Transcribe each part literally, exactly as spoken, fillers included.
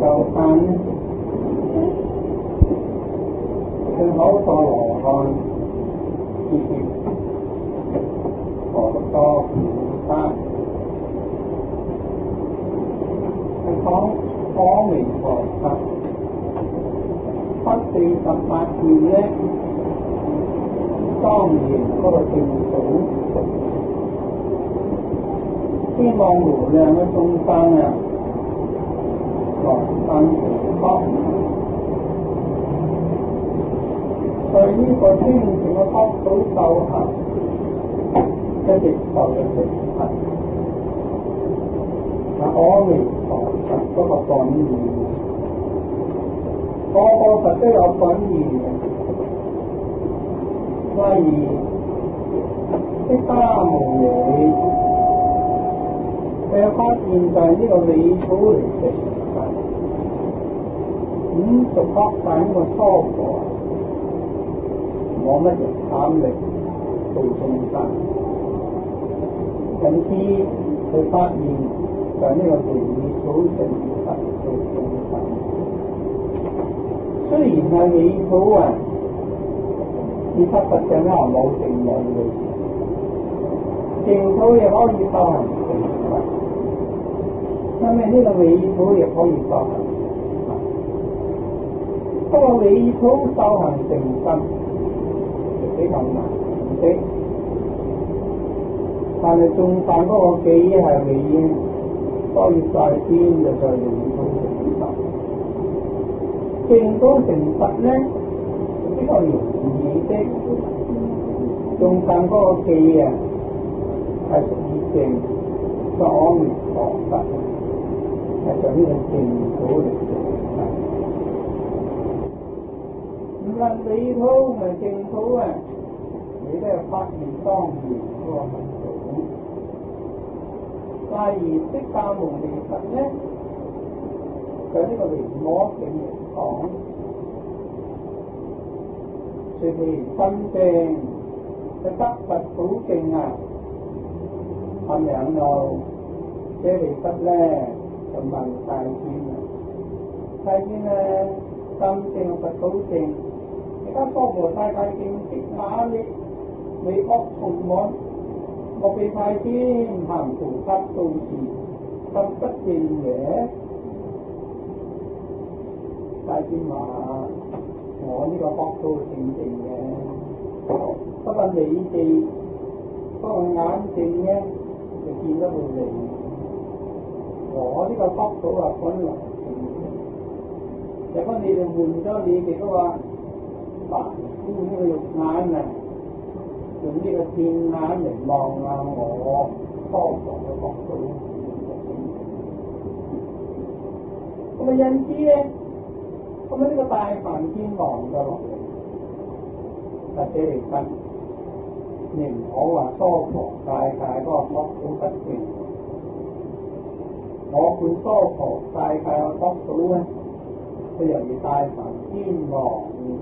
就翻咧，佢口座羅漢結結何多古山，係講阿彌陀佛不四十八願咧，當然嗰個淨土，希望無量嘅眾生啊，來生成佛，在呢個清淨嘅國土受行，一直受嘅成佛，係阿彌陀佛嗰個本願，個個佛都有本願嘅。例如釋迦牟尼，佢發現在呢個理土嚟成佛，五十八世呢個娑婆冇乜人膽力做眾生，因此佢發現在呢個理土成佛做眾生。雖然係理土啊，而實實上咧冇定有嘅，淨土亦可以修行成佛，因為呢個理土亦可以修行。不過理土修行成佛就比較難的，但係種晒嗰個記係理，所以在邊就在理土成佛。淨土成佛咧比較容易的，種晒嗰個記啊係屬於淨，所以阿彌陀佛係在呢個淨土嚟成佛。唔論理土同埋淨土啊，你都係發現當然嗰個佛土。例如釋迦牟尼佛咧，就呢個維摩經嚟講，隨其真正嘅得佛土證啊，咁樣又舍利弗咧就問世尊啦，世尊咧真正佛土證，而家娑婆世界正極雅力，未惡從滿，莫被世尊行菩薩道時，實不正也。世尊話：我呢個國土正正嘅，不過你哋嗰個眼睛咧就見得佢靈，我呢個國土啊本來正嘅。如果你哋換咗你哋嗰個凡夫呢個肉眼啊，用呢個天眼嚟望下我娑婆嘅國土，咁啊因此咧。咁啊！呢個大梵天王就落嚟，就舍利弗，你唔好話娑婆世界嗰個國土不正，我判娑婆世界個國土咧，佢又要大梵天王，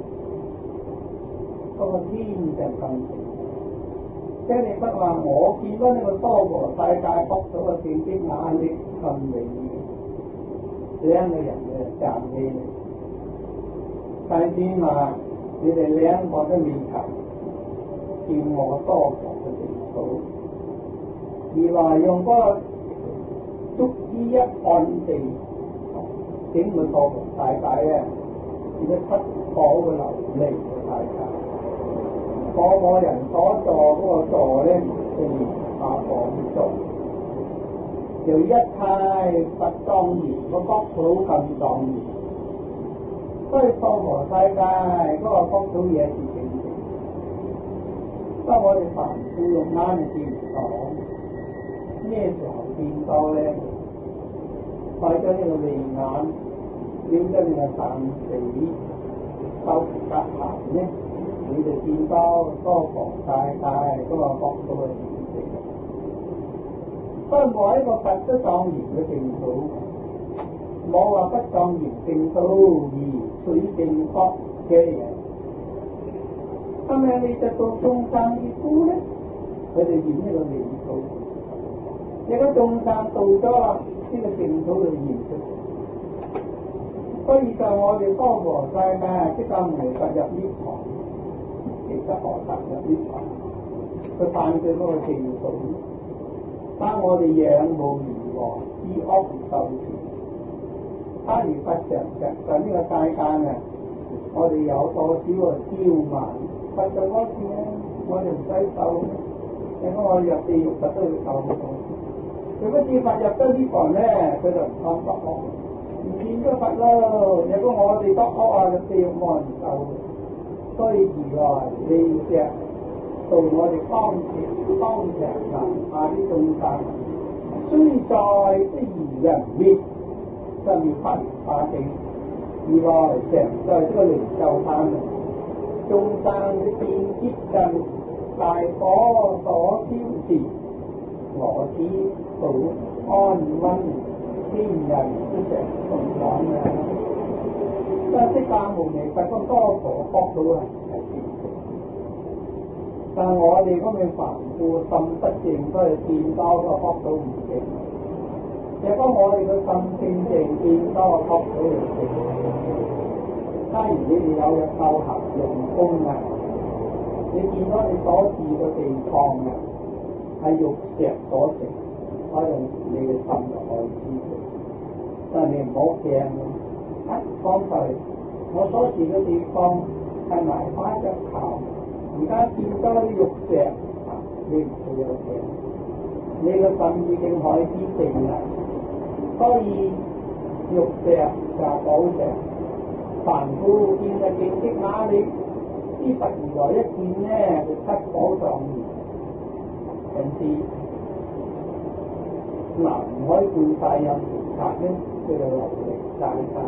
嗰、那個天就咁正。舍利弗話：我見到呢個娑婆世界國土嘅正經眼力咁美，兩個人嘅讚美你。世尊話：你哋兩個都未曾見我娑婆嘅淨土，而話用嗰個足之一按地，整個娑婆世界咧，變咗七寶嘅琉璃嘅世界。個個人所坐嗰個座咧，就蓮花寶座，由一切佛莊嚴個國土咁莊嚴。所以娑婆世界嗰個國土嘢是正正，不過我哋凡夫用眼就見唔到，咩時候見到咧？為咗呢個利眼，了咗呢個生死，修得閒咧，你就見到娑婆世界嗰個國土嘅正正。所以每一個佛都莊嚴嘅淨土，冇話不莊嚴淨土而取正覺嘅人，咁樣你就到眾生嘅苦咧，佢哋現呢個淨土。如果眾生到咗啦，呢、這個淨土就現出嚟。 所以就我哋娑婆世界即刻無法入呢行，其實何得入呢行？佢犯咗嗰個正道，但我哋仰慕如來，知惡不受持。他如佛常常在呢個世界啊，我哋有多少個驕慢？佛就嗰次咧，我哋唔使受，因為我入地獄佛都要受嗰種。如果自佛入得呢行咧，佢就唔貪得惡，唔見咗佛咯。如果我哋得惡啊，入地獄冇人受。所以如來你嘅到我哋當前當場南下啲眾生，雖在不如人滅，就滅法化境。如來常在呢個靈鷲他們，眾生嘅見接近大火所燒時，我此道安穩，天人都成同講嘅。即係釋迦牟尼佛個娑婆國土啊，係見嘅。但係我哋咁嘅凡夫心不正，都係見多個國土唔正。若果我哋個心正正，見多個國土嚟正。假如你哋有日修行用功啊，你見到你所住嘅地方啊，係玉石所成，可能你嘅心就可以知道。但係你唔好驚咯。啊，剛才我所住嘅地方係埋花石頭，而家見到啲玉石，啊，你唔會有驚。你個心已經開始定啦，所以玉石就係寶石。凡夫見嘅見識哪裏？知佛如來一見呢，就七寶狀元，因此南海灌晒有禪法呢，佢就流離大大。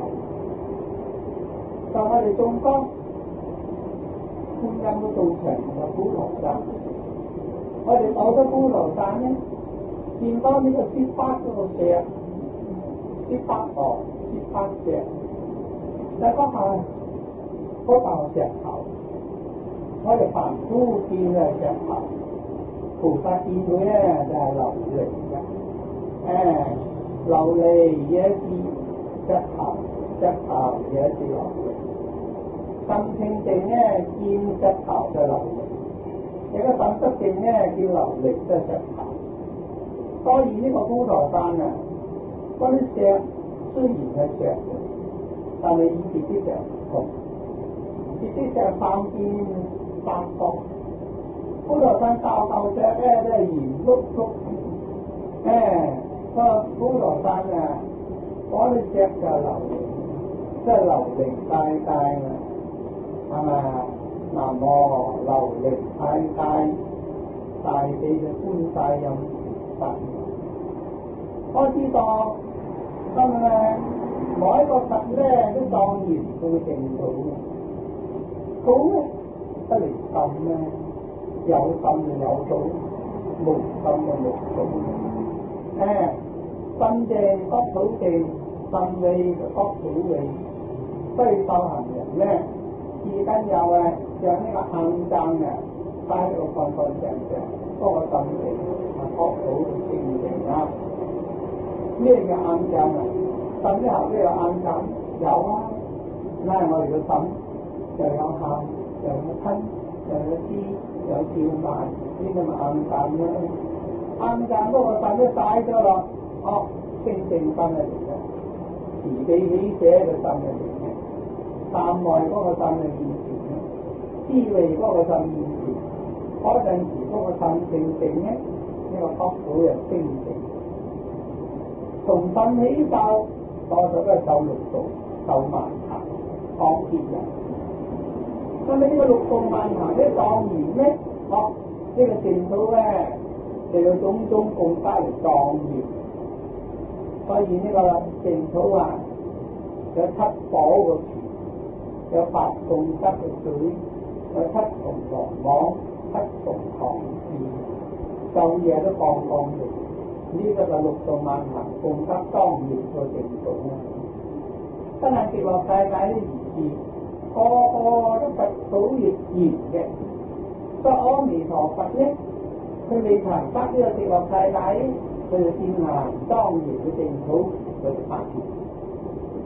但我哋眾多觀音都到場有普陀山，我哋到咗普陀山呢，見到呢個雪巴嗰個石，雪巴河、雪巴石。但係嗰下嗰嚿石頭，我哋凡夫見嘅石頭，菩薩見佢咧就係琉璃嘅，誒琉璃也是石頭，石頭也是琉璃。心清淨咧見石頭就琉璃，你個心不淨咧見琉璃就石頭。所以呢個普陀山啊，嗰啲石雖然係石，但係以別啲石唔同，別啲石三邊八角，普陀山嚿嚿石咧都係圓碌碌，誒個普陀山啊，嗰啲石就琉璃，即係琉璃大大啊，係咪啊？南無琉璃大大，大地嘅觀世音神，我知道咁咧。每一個佛咧都當然到淨土嘅，土咧不離心咧，有心就有土，無心就無土。誒，心正國土正，心利就國土利。所以修行人咧，至緊有誒，將呢個暗爭啊，擺喺度乾乾淨淨，多個心利，啊國土清淨啦。咩叫暗爭啊？心之後都有暗感，有啊，拉我哋個心又有喊，又有親，又有知，又有叫賣，呢個咪暗感咯。暗感嗰個心都曬咗落，哦，清淨心入嚟嘅，慈悲喜捨嘅心入嚟嘅，三昧嗰個心嘅現前咧，滋味嗰個心現前，嗰陣時嗰個心清淨咧，呢個國土又清淨，從心起受。多數都係受六道、受萬行、當劫人。咁你呢個六道萬行啲當然咧，哦，呢個淨土咧就有種種供德嚟當然。所以呢個淨土啊，有七寶個泉，有八供德嘅水，有七重羅網、七重堂寺，晝夜都放放住。呢個就六道萬行供德當然個淨土啦。真係極樂世界啲如是，個個都佛土亦然嘅。所以阿彌陀佛咧，佢未曾得呢個極樂世界，佢就先行當然嘅淨土去發願。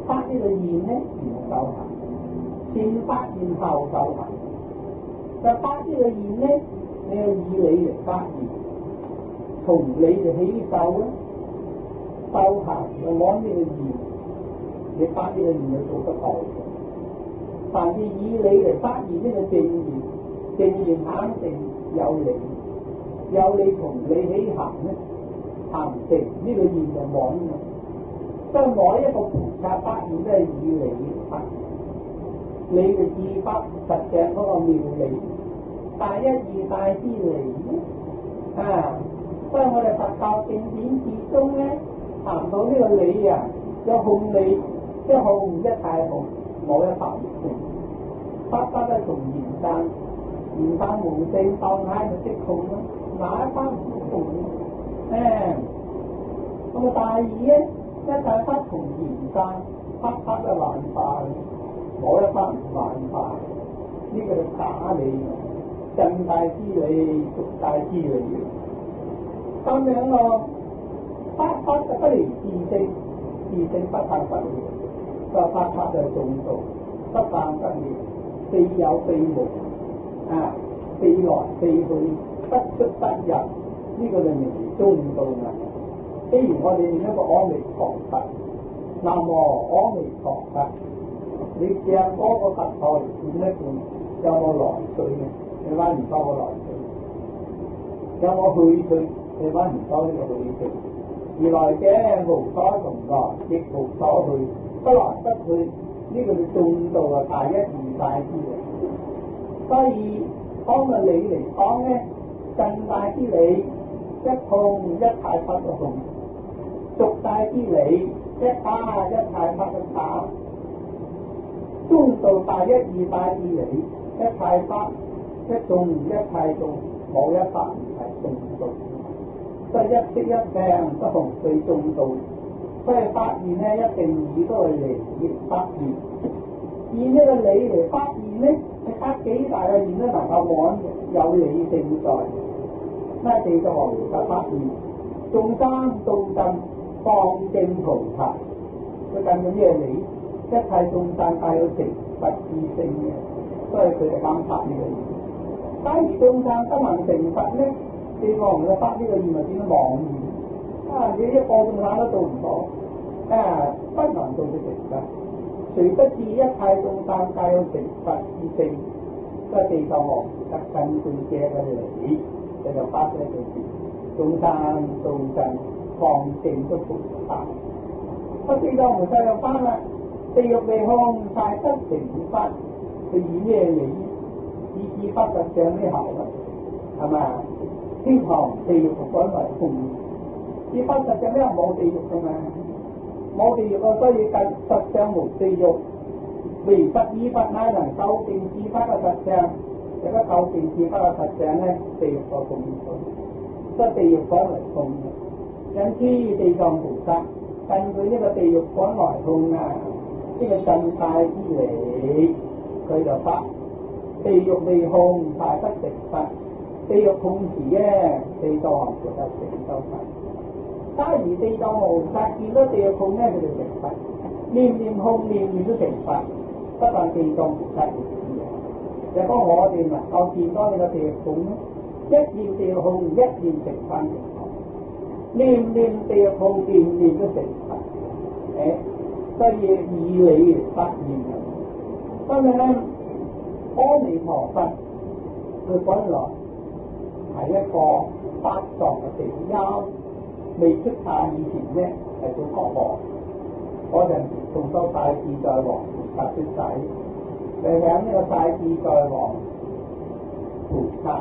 發呢個現咧，然後修行，先發現後修行。就發呢個現咧，你要以理嚟發現，從理就起修啦。修行就攞呢個現，你發呢個現就做得到。凡是以理嚟發現呢個正現，正現肯定有理，有理從理起行咧，行成呢個現就冇啦。所以每一個菩薩發現都係以理發現，理嘅智法實際嗰個妙理，大一二大之理咧啊！所以我哋佛教經典之中咧，談到呢個理啊，有空理，一空一大空，冇一法空，法法都從緣生，緣生無性，當下就即空咯，哪一法唔空咧？誒，咁啊大二咧，一切法從緣生，法法都幻化，冇一法唔幻化，呢、這個係假理，真大之理，俗大之理。咁樣咯，法法就不離自性，自性不散不離，個法法就係中道，不散不離，非有非無，啊，非來非去，不出不入，呢、這個就名為中道啦。譬如我哋念一個阿彌陀佛，南無阿彌陀佛，你掟嗰個佛台轉一轉，有冇來水嘅？你揾唔到個來水，有冇去水？你揾唔到呢個去處，而來嘅無所從來，亦無所去，不來不去，呢、這個叫中道啊！大一二大之理。所以當個理嚟講咧，更大之理，一通一太不個通；俗大之理，一打一太不個打。中道大一二大之理，一太不一中一太中，冇一法唔係中道。所以一息一病不同對中道，所以發現咧一定以都係理嚟發現。以呢個理嚟發現咧，你發幾大嘅現都能夠往有理性在。咩地藏王菩薩發現眾生道真方正菩薩，佢近咗咩理？一切眾生皆有成佛之性嘅，所以佢哋敢發呢個現。假如眾生不能成佛咧？地藏王菩薩發呢個現咪變咗妄現啊！你一個眾生都做唔到啊，不能做到成佛。誰不知一切眾生皆有成佛之性？所以地藏王菩薩根據這個理，佢就發咗一句字：眾生道真方正都菩薩。咁地藏菩薩又翻啦，地獄未空晒得成佛，佢以咩理？以智不實相呢行啦，係咪啊？天堂地獄同滾為空，智不實相咩冇地獄噶嘛？冇地獄啊，所以計實相無地獄。唯佛依法乃能究竟智不嘅實相，如果究竟智不嘅實相咧，地獄就空咗，所以地獄滾為空。因此地藏菩薩根據呢個地獄滾來空啊，呢、這個真大之理，佢就發地獄未空，大不成佛。地獄空時咧，地藏王菩薩成就佛。假如地藏王菩薩見到地獄空咧，佢就成佛。念念空，念念都成佛。不但地藏菩薩如是，如果我哋能夠見到呢個地獄空咧，一念地獄空，一念成翻成佛。念念地獄空，念念都成佛。誒，所以以理嚟發現嘅。當然咧，阿彌陀佛佢本來係一個八藏嘅比丘，未出家以前咧係做國王，嗰陣時仲收大自在王菩薩出世，就響呢個大自在王菩薩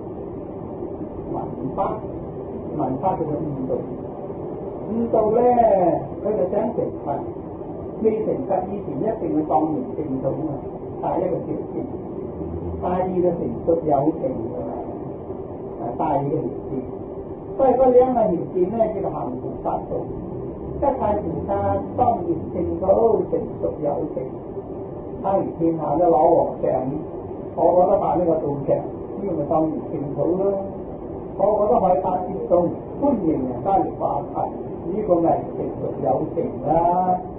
聞法，聞法佢就悟道，悟道咧佢就想成佛，未成佛以前一定要當完正道啊，第一個條件，第二個成熟有成㗎嘛。大嘅條件，所以嗰兩個條件咧叫做行菩薩道。一切菩薩當然正道成熟有成，假如天下都攞和尚，我覺得辦呢個道場，呢個咪當然正道咯。我覺得可以發接眾，歡迎人家嚟化佛，呢、這個咪成熟有成啦。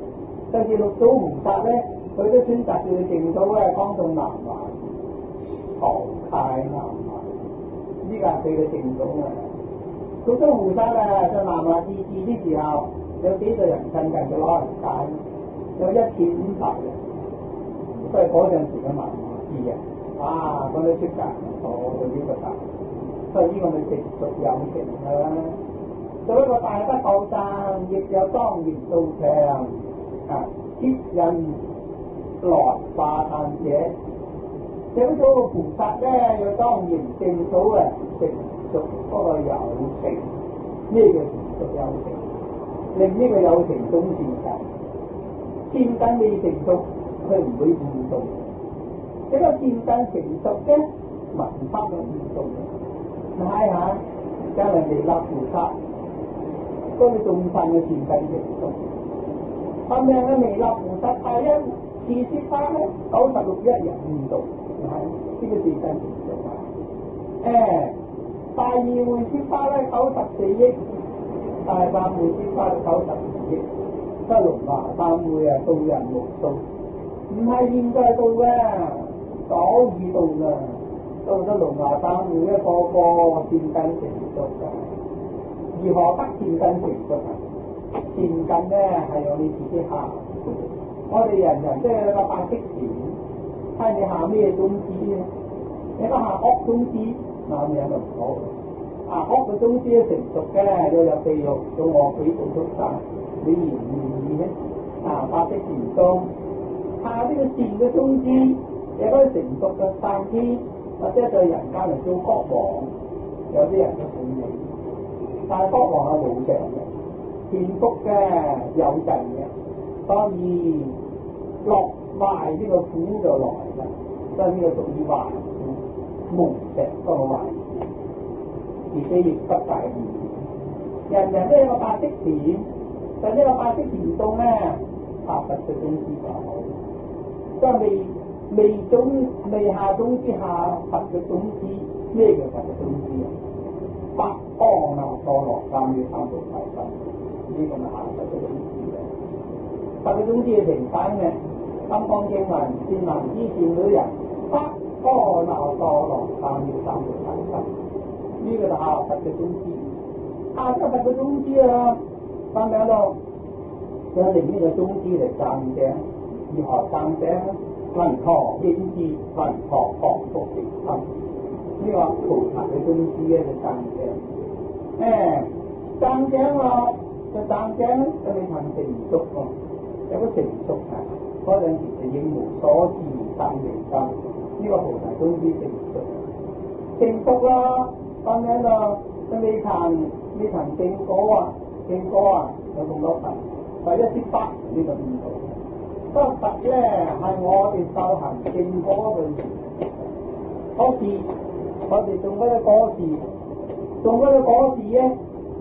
就似六祖菩薩咧，佢都選擇叫佢淨土咧，講到南華、唐太南華，呢個係佢嘅淨土啊。六祖菩薩啊，在南華自治啲時候，有幾個人親近佢攞人解，有一千五百人，都係嗰陣時嘅南華智人。啊，嗰啲出家坐到呢個大，所以呢個咪成熟有情啦。做一個大德後生，亦有莊嚴道場啊，接引來化淡者。有咗個菩薩咧，有莊嚴正土啊，成熟嗰個有情。咩叫成熟有情？令呢個有情中善根，善根未成熟，佢唔會悟道。一個善根成熟嘅文法嘅悟道，睇下而家人哋立菩薩。嗰啲眾生嘅善根成熟，咁樣嘅彌勒菩薩第一次説法咧，九十六億人悟道，係呢個善根成熟啊！誒，第二回説法咧，九十四億，第三回説法九十二億，即係龍華三會啊，度人無數，唔係現在度嘅，早已度啦，到咗龍華三會一個個善根成熟㗎。如何得善根成熟啊？善根咧係由你自己下，我哋人人都有一個八識田，睇你下咩種子咧？你個下惡種子，那樣就唔好。啊，惡嘅種子成熟嘅，要入地獄做餓鬼做畜生，你願唔願意咧？啊，八識田中下呢個善嘅種子，有嗰啲成熟嘅上天，或者在人間嚟做國王，有啲人都滿意。但係國王係無常嘅，獻福嘅有陣嘅，所以落壞呢個苦就來啦。所以呢個屬於壞苦，無常嗰個壞，而且亦不大義。人人都有個八識田，但呢個八識田中咧，下佛嘅種子就好，即係未未種未下種之下佛嘅種子，咩叫佛嘅種子啊？八方流墮落，三藐三菩提心，呢個咪下佛嘅種子嘅。佛嘅種子係平反嘅，金剛經文善男子善女人，八方流墮落，三藐三菩提心，呢個就下佛嘅種子。下咗佛嘅種子啊，翻嚟咯，就令呢個種子嚟暫頂，如何暫頂咧？雲陀應知，雲陀降伏其心。呢個菩薩嘅宗旨咧就暫頂，誒暫頂咯，就暫頂咧就未曾成熟喎，有個成熟啊，嗰陣時就應無所知生明心，呢個菩薩宗旨成熟，成熟啦，咁樣咯，就未曾未曾證果啊，證果啊有咁多份，第一識法呢個唔同，不過佛咧係我哋修行證果嗰陣時，好似。我哋種嗰啲果樹，種嗰啲果樹咧，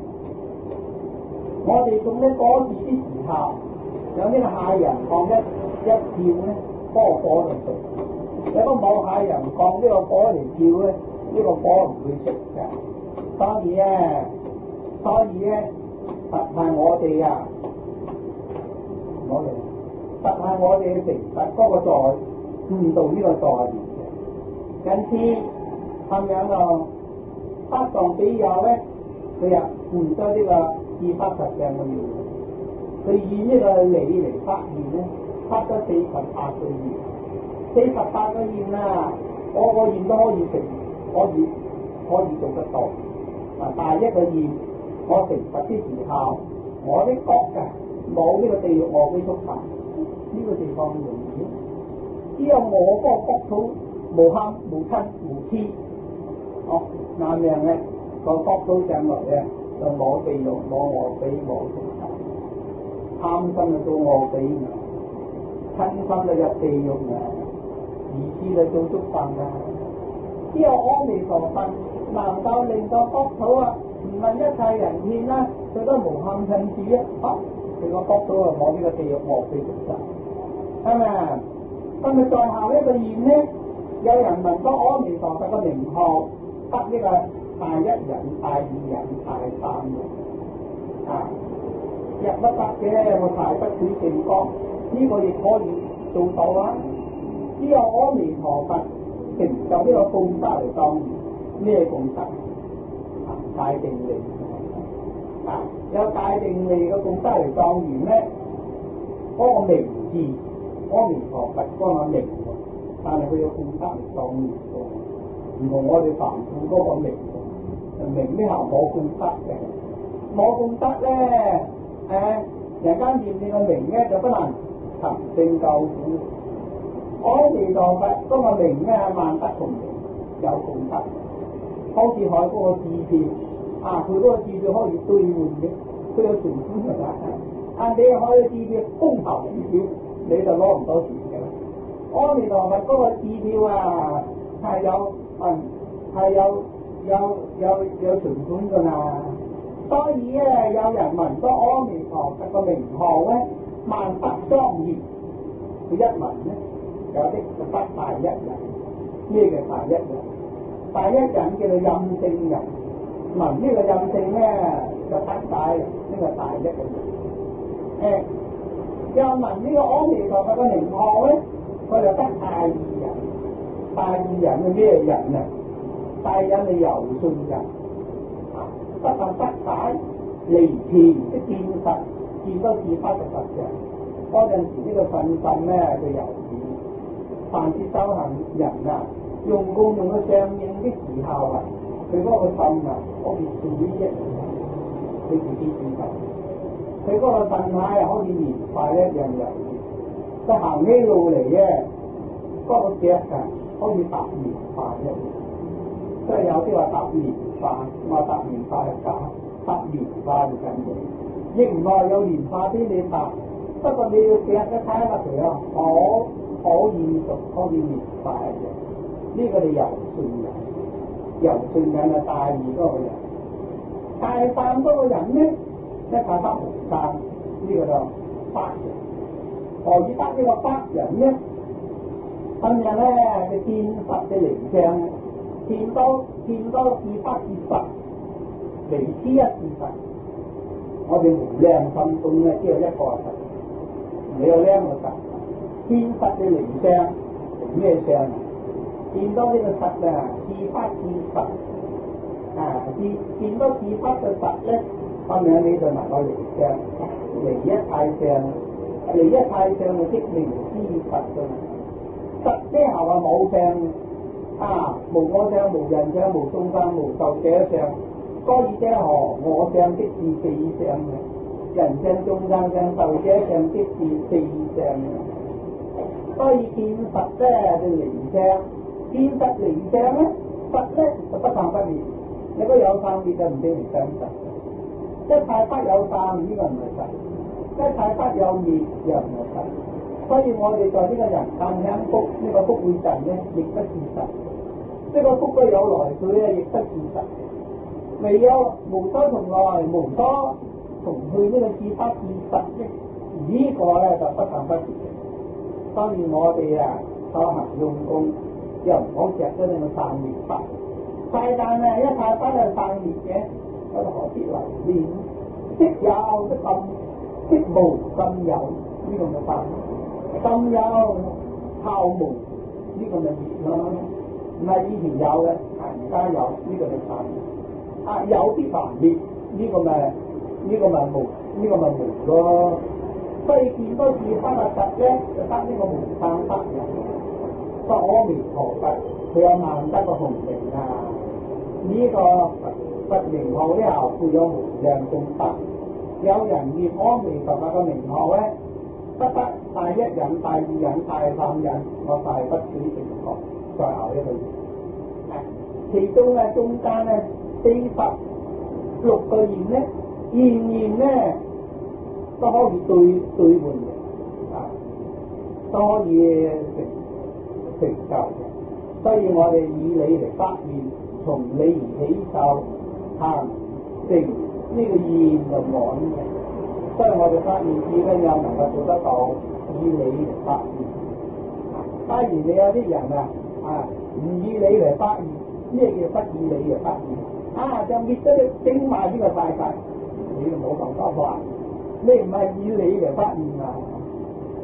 我哋種啲果樹啲時候，有啲下人放一一跳咧，棵果就熟；有個冇下人放呢個果嚟跳咧，呢、這個果唔會熟嘅。所以咧，所以咧，佛係我哋啊，我哋佛係我哋嘅成佛嗰個在悟道呢個在嘅，因此。咁樣咯，不當比較咧，佢又換咗呢個二八十兩個月，佢以呢個理嚟發現咧，發咗四十八個月，四十八個月啊，個個月都可以成，可以可以做得到。啊，第一個月我成佛啲時候，我啲國嘅冇呢個地獄餓鬼畜生，呢、這個地方容易，只有我嗰個國土無慳無親無痴。哦，那樣咧，個國土上來咧，就冇地獄，冇餓鬼，冇畜生，貪心就做餓鬼啊，親心就入地獄啊，疑似就做畜生啊。只有阿彌陀佛能夠令到國土啊，唔問一切人天啦，佢都無慳親子啊，啊，佢個國土啊冇呢個地獄餓鬼畜生，係咪啊？咁咪在下一個願咧，有人問到阿彌陀佛個名號。得呢個大一人、大二人、大三人啊，入不得嘅，我大不取正光， 呢、這個亦可以做到啊！只有阿彌陀佛成就呢個功德嚟當咩功德？啊，戒定利啊，有戒定利嘅功德嚟當完咧，嗰、那個名字阿彌陀佛嗰個名，但係佢有功德嚟當完嘅，唔同我哋凡夫嗰個名，名呢下冇功德嘅，冇功德咧，誒、啊，人間念你個名咧就不能尋聖救苦。阿彌陀佛嗰個名咧係萬德同名，有功德，好似海嗰個支票啊，佢嗰個支票可以兌換嘅，佢有存款㗎嘛。啊，你可以支票空頭支票，你就攞唔到錢嘅啦。阿彌陀佛嗰個支票啊係有嗯係有有有有存款㗎嘛，所以咧有人聞到阿彌陀佛個名號咧，萬德莊嚴，佢一聞咧。有啲就得大一人，咩叫大一人？大一人叫做任性人，聞呢個任性咧就得大呢、這個大一人。誒、欸，又聞呢個阿彌陀佛嘅名號咧，佢就得大二人。大二人係咩人啊？大二人係柔順人，啊，不但得大，離田即見實，見到自不嘅實相。嗰陣時呢個信心咧就柔軟。凡是修行人啊，用功用到相應的時候啊，佢嗰個心啊，好似水一樣，你自己知道。佢嗰個腎態啊，好似棉花一樣柔軟。佢行起路嚟咧，嗰、那個腳啊，好似搭棉花一樣。即係有啲話搭棉花，我搭棉花係假，搭棉花就緊要。亦唔係有棉花俾你搭，不過你要腳一睇落嚟啊，好。可現實，可以明白嘅，呢、這個你柔順人，柔順人係大二嗰個人，大三嗰個人咧，一睇得無三，呢、這個就北人。何以得呢個北人咧？今日咧，你見實嘅形象，見多見多至北至實，離此一事實。我哋無量心中咧，只有一個實，你有兩個實。見實嘅形象係咩相啊？見到呢個實啊，自不自實啊，自見到自不嘅實咧，咁樣你就能夠離相，離一太相，離一太相就即名知實㗎嘛。實之後啊冇相啊，無我相、無人相、無眾生、無壽者相，所以即何我相即是非相嘅，人相、眾生相、壽者相即是非相嘅。所以見實咧就離相，見實離相咧，實咧就不散不滅。你嗰有散滅就唔定係真實。一切不有散，呢、這個唔係實；一切不有滅，又唔係實。所以我哋在呢個人間享福，呢、這個福會盡咧，亦不是實。呢、這個福都有來去咧，亦不是實。未有無所從來，無所從去呢個自不自實咧，呢個咧就不散不滅。當然我哋啊修行用功，又唔好著咗呢個散滅法。世間啊一切不係散滅嘅，咁何必留戀？即有即禁，即無禁有，呢、這個咪散；禁有後無，呢、這個咪滅咯。唔係以前有嘅，而家有，呢、這個咪散。啊有必還滅，呢、這個咪呢、這個咪無，呢、這個咪無咯。所以見到自不嘅實咧，就得呢個無散得人。所以阿彌陀佛，佢有萬德嘅洪名啊！呢、這個佛佛名號咧，後附有無量功德。有人念阿彌陀佛嘅名號咧，不得大一忍、大二忍、大三忍，我大不取成覺。再後一句，其中咧中間咧四十六個言咧，言言咧。都可以對對換嘅，啊，都可以成成就嘅。所以我哋以理嚟發現，從理而起受，行成呢個現就滿嘅。所以我哋發現自己有能夠做得到以理嚟發現。假如你有啲人啊，啊唔以理嚟發現，咩叫不以理嚟發現？啊，就滅咗你整埋呢個世界，你就冇辦法話。你唔係以理嚟發現啊！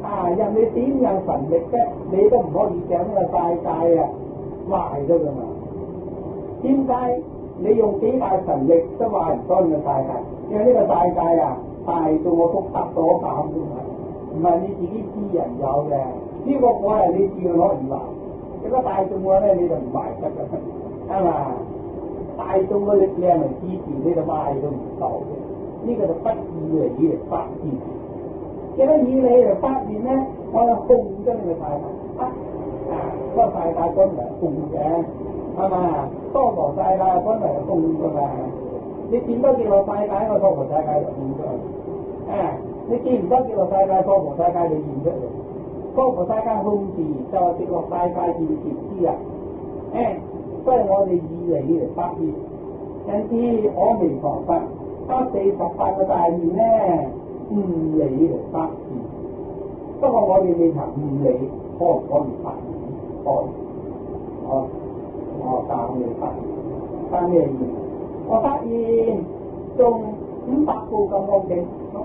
啊！人哋點有神力啫？你都唔可以將呢個世界啊壞咗㗎嘛？點解你用幾大神力都壞唔到呢個世界？因為呢個世界啊，大到我福德所減啫嘛，唔係你自己私人有嘅。呢、這個我係你自己可以壞，如果大眾嘅咧你就唔壞得㗎，係嘛？大眾嘅力量嚟支持你就壞都唔到嘅。呢、這個就不以理嚟發現。如果以理嚟發現咧，我就控咗你個世界啊！啊，個世界本嚟係控嘅，係嘛？娑婆世界本嚟係控㗎嘛。你見到極樂世界，個娑婆世界就現咗。啊，你見唔得極樂世界，娑婆世界就現出嚟。娑婆世界空時就係極樂世界現前之日。誒、啊，所以我哋以理嚟發現，因此阿彌陀佛得四十八個大願咧，唔理嚟發現。不過我哋未曾唔理，可唔可以發現？可以。我我教你發現，發咩願？我發現中五百部咁多嘅，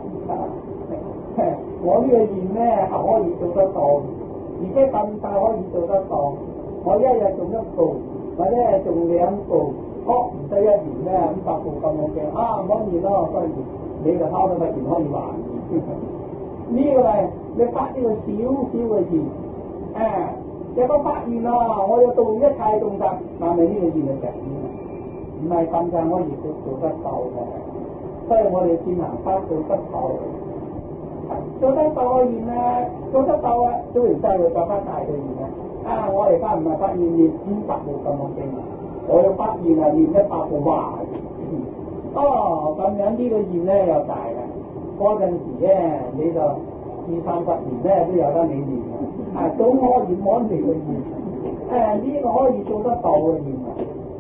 我呢個願咧係可以做得到，而且咁快可以做得到。我一日做一部，或者係做兩部，哦唔使一年咧五百部咁多嘅，啊唔可以咯，不如你就拋到塊田可以還願。呢個係你發呢個少少嘅願，啊有個發願啊，我要度一切眾生，但係呢個願係成願。唔係咁就可以做做得到嘅，所以我哋先行法做得到，做得到嘅願咧，做得到啊，做完之後再發大嘅願啊！啊，我而家唔係發願念五百部咁嘅經，我要發願啊念一百部華嚴。哦，咁樣呢個願咧又大啦，嗰陣時咧你就二三十年咧都有得你念啊！總可以安定嘅願，誒呢個可以做得到嘅願啊！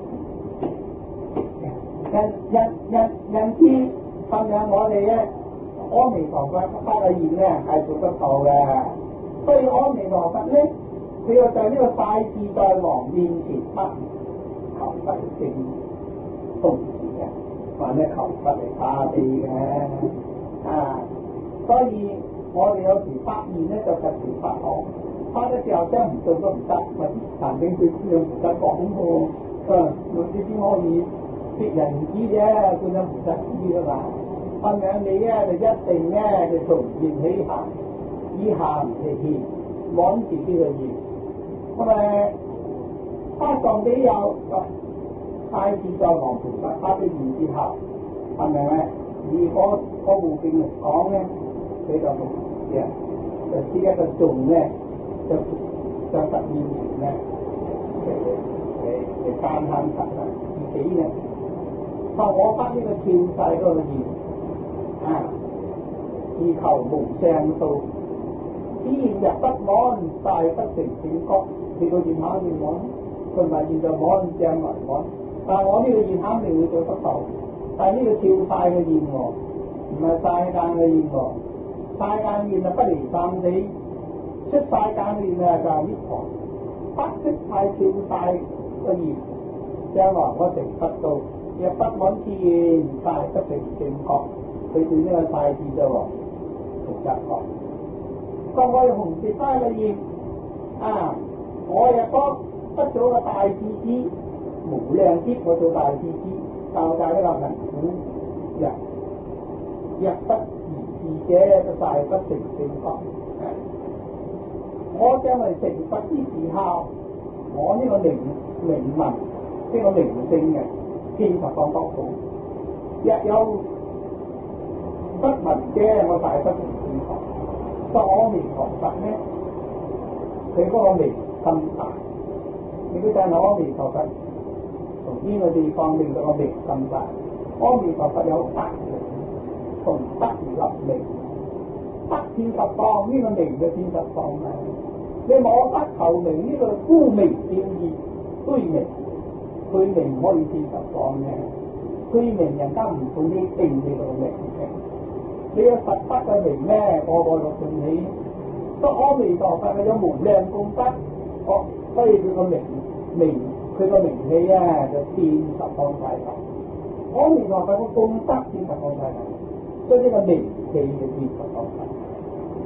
因因因因此咁樣我哋咧，阿彌陀佛發嘅願咧係做得到嘅。所以阿彌陀佛咧，佢又在呢個大自在王面前不求佛正同時嘅，或者求佛嚟化地嘅啊。所以我哋有時發願咧就特別發好，發嘅時候真唔做都唔得，咪談定佢樣唔得講喎，啊，我哋先可以。別人唔知啫，觀音菩薩知噶嘛。咁樣你咧就一定咧就從願起行，以行嚟獻，往自己嘅願。咁誒，發藏比有大自在王菩薩發咗願之後，係咪咧？以嗰嗰部經嚟講咧，佢就同時嘅，就施一個頌咧，就就實現前咧，嚟嚟嚟讚歎佛啊，自己咧。話我發呢個超世嗰個願啊，自求無上道，此願入不滿，大不成正覺。你個願肯定滿，佢唔係現在滿正為滿。但係我呢個願肯定會做得到。但係呢個超世嘅願喎，唔係世間嘅願喎。世間願就不離生死，出世間嘅願啊就係涅槃。不出世超世嘅願，將來我成佛道。若不滿之願，大不成正覺。佢對呢個世字啫喎，同一個。各位紅色花嘅願啊，我若果得咗個大智知，無量劫我做大智知，教教呢個貧苦人，若不如是者，就大不成正覺。啊、我將來成佛之時候，我呢個靈靈魂，呢個靈性嘅。天佛講得好，若有不聞者，我大不成正覺。所以阿彌陀佛咧，佢嗰個名咁大，你估真係阿彌陀佛從邊個地方令到個名咁大？阿彌陀佛有德名，從德而立名，德天十方呢個名嘅天十方啊！你冇德求名呢、這個沽名釣譽虛名。虛名可以天十方嘅，虛名人家唔信你定你個名嘅。你有實德嘅名咧，個個就信你。所以阿彌陀佛係有無量功德，哦，所以佢個名名佢個名氣啊，就天十方世界。阿彌陀佛個功德天十方世界，所以呢個名氣就天十方世界。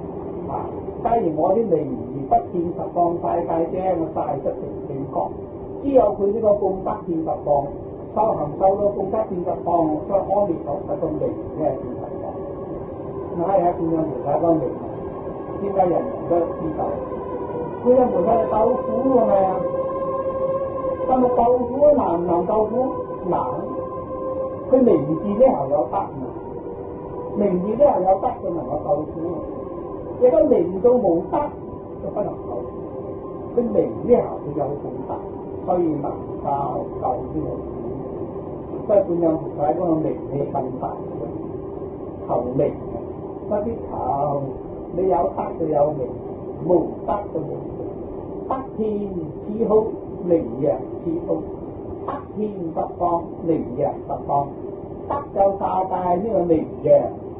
啊！假如我啲名而不見十方世界啫，我晒得成正覺。只有佢呢個功德見十方，修行修到功德見十方，所以阿彌陀佛個名咧見十方。嗱係啊，觀音菩薩個名，點解人人都知道？觀音菩薩係救苦㗎嘛，但係救苦難唔能救苦？難。佢名字呢係有德嘛，名字呢係有德就能夠救苦。如果名到冇德就不能救。佢名呢係佢有功德，所以能夠救呢個苦。所以觀音菩薩嗰個名氣更大嘅，求名嘅，乜啲求你有德就有名，無德就冇名。德天之好，名揚之福。德天十方，名揚十方。德有沙界呢個名揚，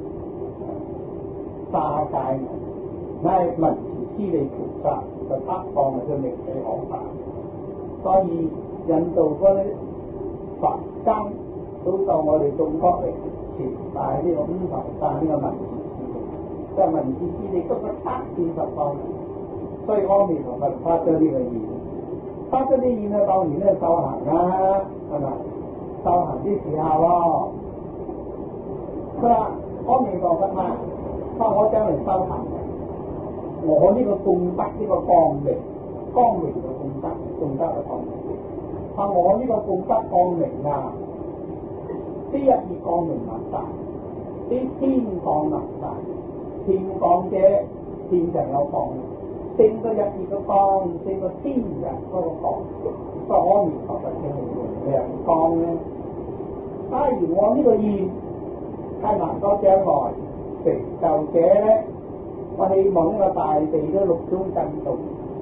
沙界乃係文殊師利菩薩就德放嘅名氣好大，所以印度嗰啲佛僧都到我哋中國嚟傳帶呢個五頭山呢個文殊師利，即係文殊師利都係德天十方，所以阿彌陀佛發咗呢個願，發咗啲願咧當然咧修行啦，係咪？修行啲時候喎，佢話阿彌陀佛嘛，話我將嚟修行嘅，我呢個功德呢個光明，光明嘅功德，功德嘅光明。話我呢個功德光明啊，啲日月光明能大，啲天光能大，天光者天上有光，勝過日月嘅光，勝過天人嗰個光，所以阿彌陀佛稱為亮光咧。假如我呢個願係能夠將來成就者咧，我希望呢個大地都六種震動，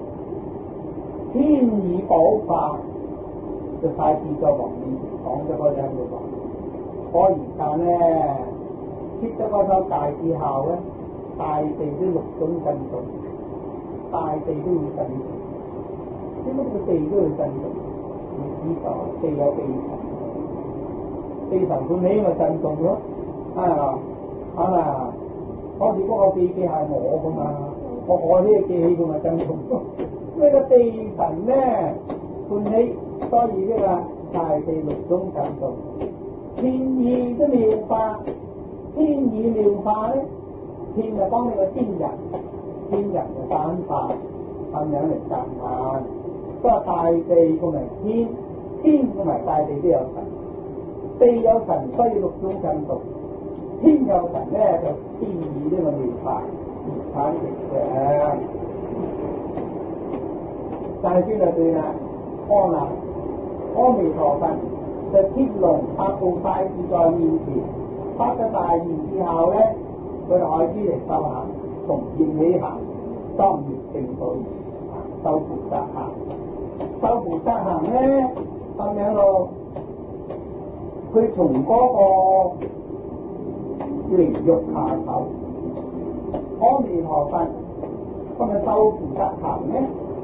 天雨寶化，就晒住咗黃面講咗嗰陣嘅話。果然間咧，出咗嗰首大之後咧，大地都六種震動，大地都要震動。點解個地都要震動？你知道地有地神，地神歡喜咪震動咯。啊啊！嗰時嗰個地機係我噶嘛，我我呢個機器佢咪震動咯。呢個地神咧歡喜，所以呢個大地六種震動。天意都妙化，天意妙化咧，天就幫你個天人，天人就散化，咁樣嚟讚歎。所以大地個名天，天同埋大地都有神，地有神，所以六種震動。天有神咧，就天意呢個妙法而產生嘅。但係邊度對啦？阿難，阿彌陀佛就天龍八部晒住在面前，發咗大願之後咧，佢就開始嚟修行，從業起行，當月定道，修菩薩行，修菩薩行咧咁樣咯。佢從嗰個靈欲下手，阿彌陀佛咁咪修菩薩行咧，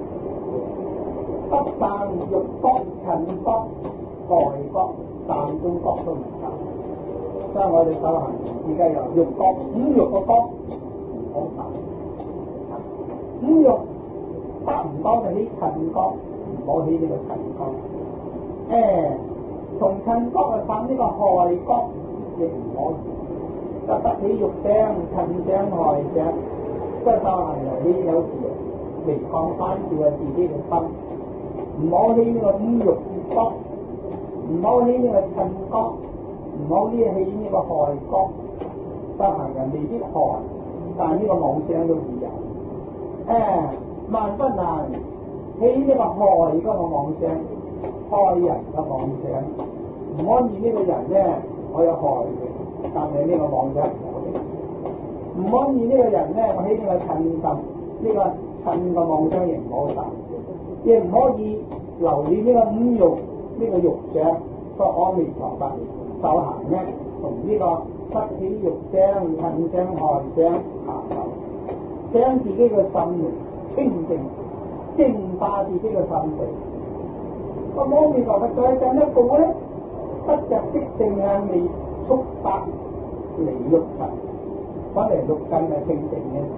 不但欲覺、塵覺、害覺三種覺都唔得。所以我哋修行而家有欲覺，五欲個覺唔好受，五欲得唔到就起塵覺，唔好起呢個塵覺。誒，從塵覺去探呢個害覺亦唔可以。得得起欲聲、塵聲、害聲，即係修行人呢有時嚟抗翻照下自己嘅心，唔好起呢個五欲覺，唔好起呢個塵覺，唔好呢起呢個害覺。修行人未必害，但係呢個妄想都自由。誒，萬不能起呢個害嗰個妄想，害人嘅妄想，唔可以呢個人咧，我有害嘅。但係呢個妄想唔好嘅，唔可以呢個人咧，我起呢個嗔心，呢、這個嗔個妄想亦唔好受，亦唔可以留戀呢個五欲呢、這個欲想。所以阿彌陀佛修行咧，從呢個不起欲想、嗔想、害想下手，將自己嘅心清淨，淨化自己嘅心地。咁阿彌陀佛再進一步咧，不着色性眼味觸法離欲塵，翻嚟六根係清淨嘅，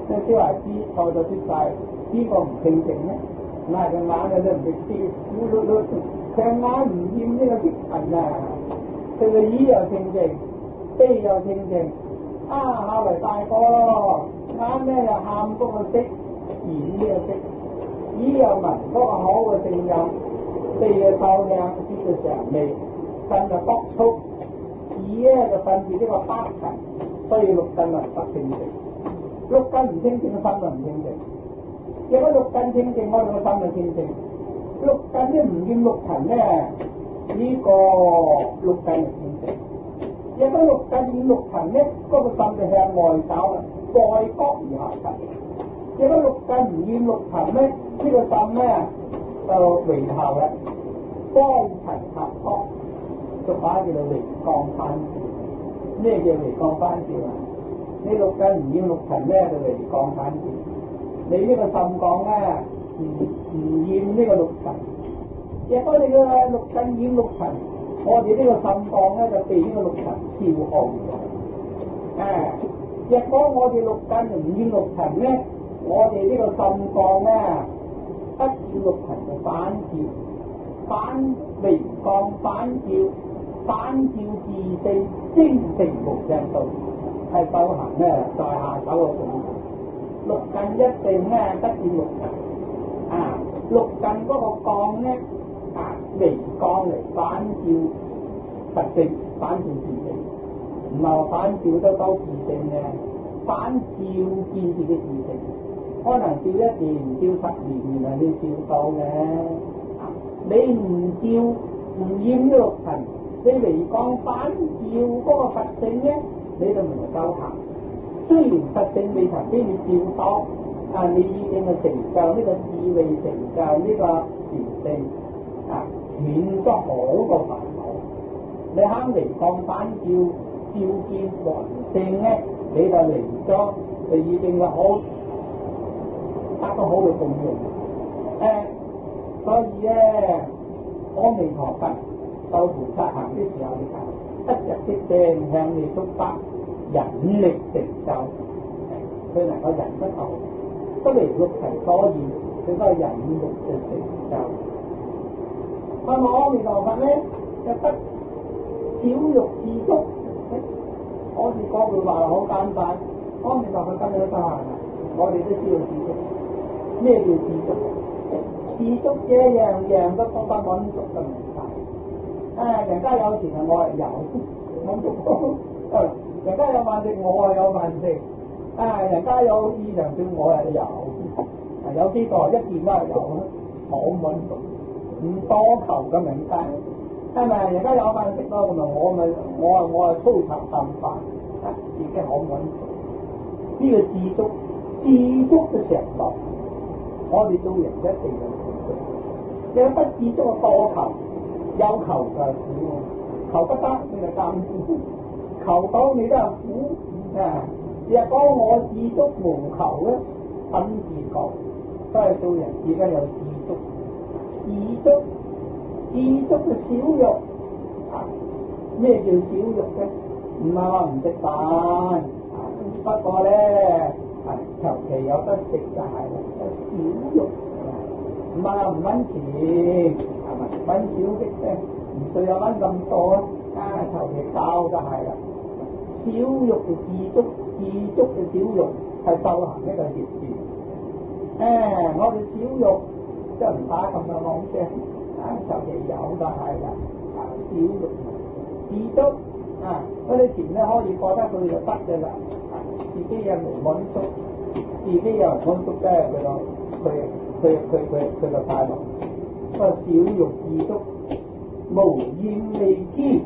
啲小孩子坐就出晒，邊個唔清靜咧？嗱，個眼有啲唔識知，碌碌碌，佢眼唔厭呢個色塵啊，佢個耳又清靜，鼻又清靜，啊後嚟大個咯，眼咧又喊嗰個色，耳又識，耳又聞嗰個好嘅聲音，鼻又嗅靚知道常味，身就督促，耳咧就分住呢個八塵，所以六根啊不清靜。六根唔清淨，個心就唔清淨。如果六根清淨，我哋個心就清淨。六根咧唔見六塵咧，呢、這個六根就清淨。如果六根見六塵咧，嗰、那個心就向外走啦，外角而下沉。如果六根唔見六塵咧，呢、這個心咧就回頭啦，光塵合角，俗話叫做回光返照。咩叫回光返照啊？你六根唔厭六塵咧，就嚟講反調。你呢個心講咧，唔唔厭呢個六塵。若果你嘅六根厭六塵，我哋呢個心講咧就被呢個六塵消耗咗。啊，若果我哋六根唔厭六塵咧，我哋呢個心講咧不厭六塵就反照，反微光反照，反照自性，精誠無間道。係修行咧，在下手嘅功夫。六根一定咧得見六根啊，六根嗰個光咧啊，微光嚟反照實性，反照自性，唔係反照得到自性嘅，反照見自己自性。可能照一年，照十年，原來你照到嘅。啊，你唔照唔厭呢六塵，你微光反照嗰個實性咧。你就唔能夠行，雖然實性未曾俾你照到，啊，你已經係成就呢個智慧，成就呢個禪性，啊，斷咗好多煩惱。你肯微光反照，照見還性咧，你就嚟咗，就已經係好得到好嘅功用。誒、啊，所以咧，阿彌陀佛受菩薩行的時候，你睇。一日即正向你觸發引力成就，佢能夠引得到，不離六塵所現，佢都係引力嘅成就。咁阿彌陀佛咧，就得少欲自足。我哋講句話好簡單，阿彌陀佛跟你都得閒啦，我哋都知道自足。咩叫自足？自足嘅樣樣都覺得滿足嘅明白。啊！人家有錢啊，我係有滿足到；啊，人家有飯食，我係有飯食；啊，人家有市場票，我係有；啊，有幾個一件都係有啦，冇滿足，唔多求嘅名單，係咪？人家有飯食咯，咁咪我咪我啊我係粗茶淡飯，啊，自己好滿足。呢、這個自足，自足嘅承諾，我哋做人一定有自足。你不自足嘅多求。有求就係苦，求不得你就擔苦，求到你都係苦啊！若果我自足無求咧，品自覺，都係做人自己有自足，自足自足嘅少欲啊！咩叫少欲咧？唔係話唔食飯啊，不過咧係求其有得食就係啦，少欲唔係話唔揾錢。揾少啲啫，唔需要揾咁多啊！求其教就係啦。少欲嘅自足，自足嘅少欲係修行一個業緣。誒、啊，我哋少欲即係唔打咁嘅妄啫，啊，求其有就係啦。啊，少欲自足啊，嗰啲錢咧可以過得佢就得嘅啦。啊，自己又唔滿足，自己又唔滿足咧，佢個佢佢佢佢佢就快樂。個少欲自足，無厭離痴，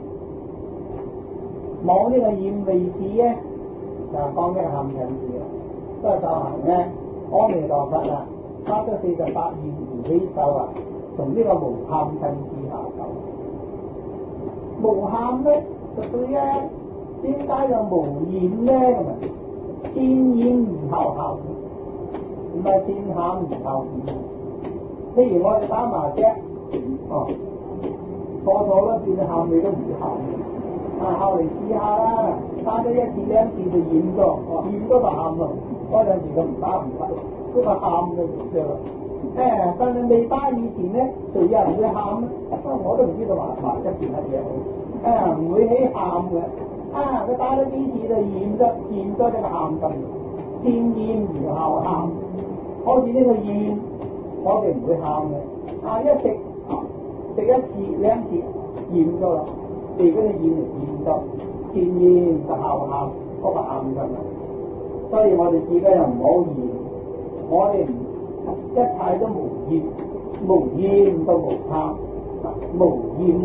冇呢個厭離痴咧，就講呢個陷阱字啦。都係修行咧，阿彌陀佛啊，發咗四十八願而起咒啊，從呢個無貪嗔痴下手。無貪咧就對咧，點解就無厭咧？咁啊，先厭而後含，唔係先喊而後厭。譬如我哋打麻雀，哦，錯錯啦，變咗喊你都唔會喊，啊，後嚟試下啦，打咗一次兩次就厭咗，哦，厭咗就喊咯， 嗰陣時佢唔打唔得，嗰個喊嘅就誒，但係未打以前咧，誰有人會喊咧？我都唔知道話話一件乜嘢好，啊唔會起喊嘅，啊佢打咗幾次就驗咗驗咗呢個喊心，先驗然後喊，好似呢個驗我哋唔會喊嘅，啊一食食一次兩次驗咗啦，而家啲驗嚟驗咗，先驗就後喊嗰個喊心啦，所以我哋自己又唔好驗，我哋唔。一切都無厭，無厭都無貪，無厭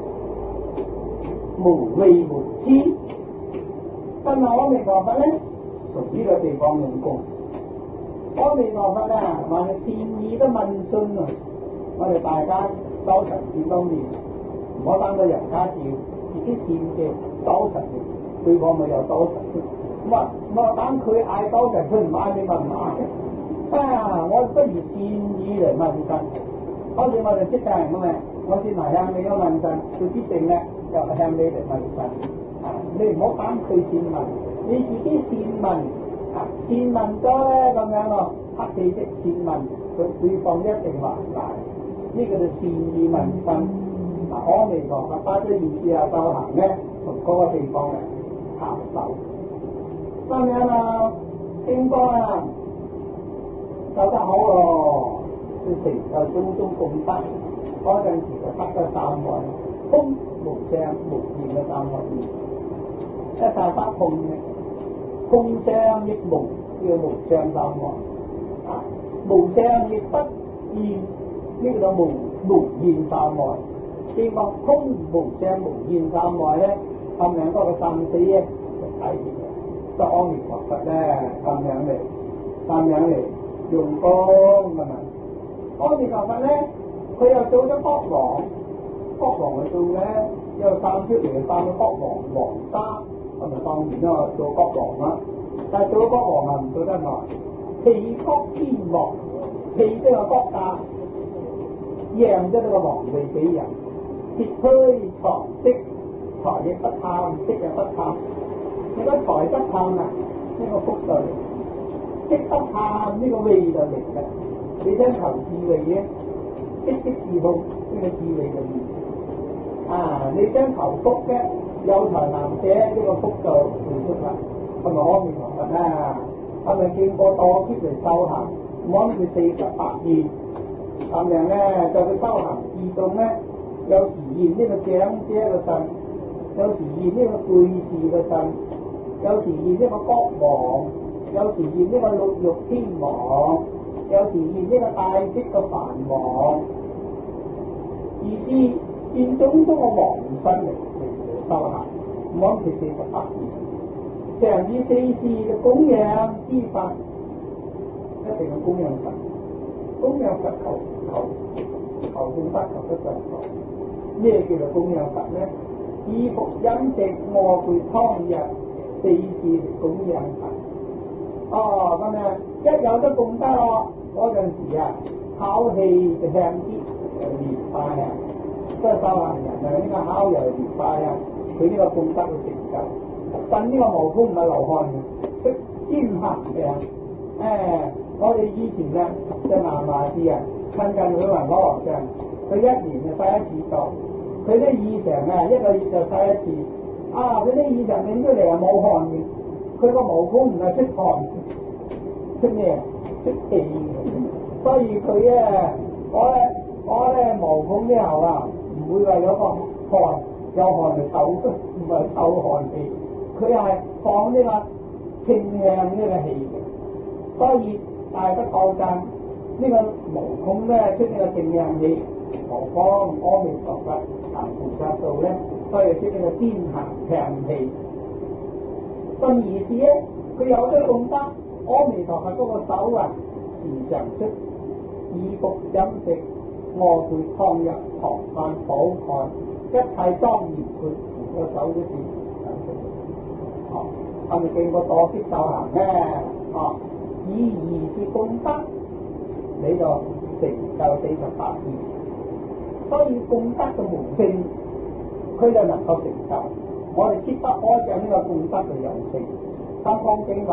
無畏無痴。但係阿彌陀佛咧，從呢個地方用功。阿彌陀佛啊，還係善意嘅問訊啊！我哋大家修成見當面，唔好等到人家叫，自己善嘅修成嘅，對方咪又修成。乜乜等佢嗌修成，佢唔嗌你問唔嗌？啊！我不如善意嚟問神，好似我哋出家人咁嘅，我先嚟向你嘅問神，佢必定咧就向你嚟問神。啊！你唔好等佢善問，你自己善問。啊！善問咗咧咁樣咯，黑氣即善問，佢對方一定還嚟。呢個就善意問神。嗱，阿彌陀佛發咗願之後修行咧，從嗰個地方咧下手。咁樣啊，經過啊！做得好咯，佢成就種種功德，嗰陣時就得咗三位，空無相無現嘅三位，一切不空嘅，空相亦無叫無相三位，啊無相亦不現，呢個就無無現三位。見過空無相無現三位咧，咁樣嗰個生死咧就睇見嘅，就阿彌陀佛咧咁樣嚟，咁樣嚟。用功㗎嘛，阿彌陀佛咧，佢又做咗國王，國王去做咧，又生出嚟生咗國王皇家，咁咪當然啦，做國王啦。但係做國王啊唔做得耐，棄國天王，棄咗個國家，讓咗呢個皇位俾人，撤推藏色，財亦不貪，色亦不貪。你個財不貪啊，呢個福對。識得探呢個位就嚟嘅，你想求智慧嘅，識識智空呢個智慧就嚟。啊，你想求福嘅，有才能寫呢個福就回出啦。係咪阿彌陀佛啊？係咪經過多劫嚟修行，摸住四十八願，咁樣咧就去修行自動咧，有時現呢個長者嘅身，有時現呢個貴士嘅身，有時現呢個國王。有時現呢個六欲天王，有時現呢個大色嘅梵王，意思現種種嘅王身嚟嚟修行，唔好佢四十八願，常以四事嘅供養之法，一定要供養佛，供養佛求求求功德求得上座。咩叫做供養佛咧？衣服飲食臥具湯藥四事嚟供養佛。哦，咁啊，一有得功德咯，嗰陣時啊，烤氣就香啲，就熱快啊！即係修行人啊，呢個烤又熱快啊，佢呢個功德嘅成就。震呢個毛風唔係流汗嘅，識尖行嘅。誒，我哋以前啊，即係南華寺啊，親近佢雲哥和尚，佢一年就洗一次澡，佢啲耳常啊，一個月就洗一次。啊，佢啲耳常整出嚟啊冇汗嘅。佢個毛孔唔係出汗，出咩？出氣。所以佢咧，我咧，我咧毛孔之後啊，唔會話有個汗，有汗就臭，唔係臭汗氣。佢係放呢個清香呢個氣嘅。所以大不過讚呢個毛孔咧出呢個清香氣，何況阿彌陀佛行菩薩道咧，所以出呢個天行香氣。咁意思咧，佢有咗功德，阿彌陀佛嗰個手啊，時常出衣服飲食臥具湯藥床飯寶蓋，一切莊嚴佢個手都掂。哦，係咪經過多劫修行咧？哦，以二是功德，你就成就四十八願。所以功德嘅無性，佢就能夠成就。我哋切不可將呢個功德嘅有性，金剛經云：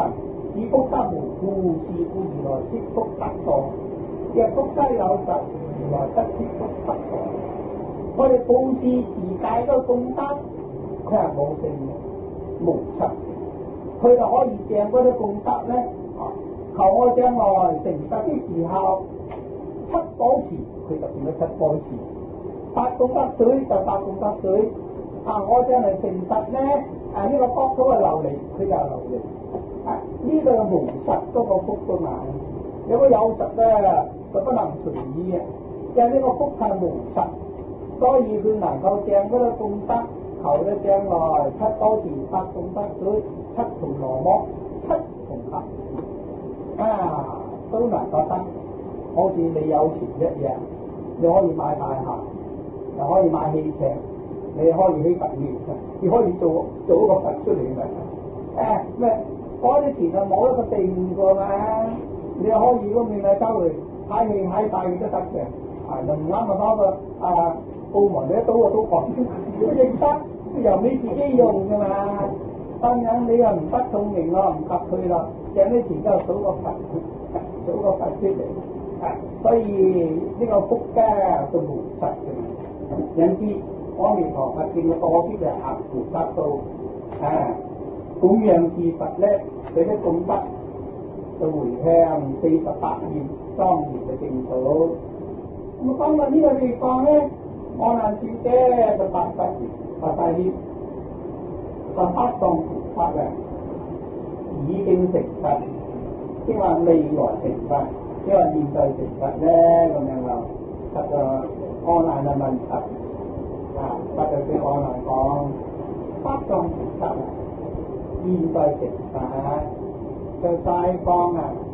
以福德無故事故而來攝福得道，若福德有實而來得攝福得道。我哋布施持戒個功德，佢係冇性嘅，無實嘅，佢就可以將嗰啲功德咧，求我將來成佛的時候，七寶池佢就變咗七寶池，八功德水就八功德水。啊！我將來成佛咧，啊呢、這個福都係流嚟，佢就係流嚟。啊呢、這個無實嗰個福都難，如果有實咧就不能隨意嘅，因為呢個福係無實，所以佢能夠將嗰啲功德求咗將來七寶池、八功德水、七銅羅摩、七重合啊都能夠得。好似你有錢一樣，你可以買大廈，又可以買汽車。你可以起佛廟，你可以做做一個佛出嚟嘅。誒咩？嗰啲錢就冇一個定㗎嘛，你可以嗰邊啊周圍睇戲睇大都得嘅。啊，就唔啱咪攞個啊澳門你一賭啊賭博，都認得，由你自己用㗎嘛。當然你又唔得聰明咯，唔及佢啦，將啲錢都數個佛，數個佛出嚟。啊，所以呢個福家都無實嘅，因此。阿彌陀佛見到多啲嘅合乎得到，啊供養至佛咧，佢啲功德就回向四十八願莊嚴嘅淨土。咁講到呢個地方咧，阿難尊者就發誓發誓願，就八藏菩薩啊已經成佛，即係話未來成佛，即係話現在成佛咧咁樣咯。實在阿難嘅問題。啊！或者對我嚟講，八藏菩薩啊，現在成佛，在西方啊。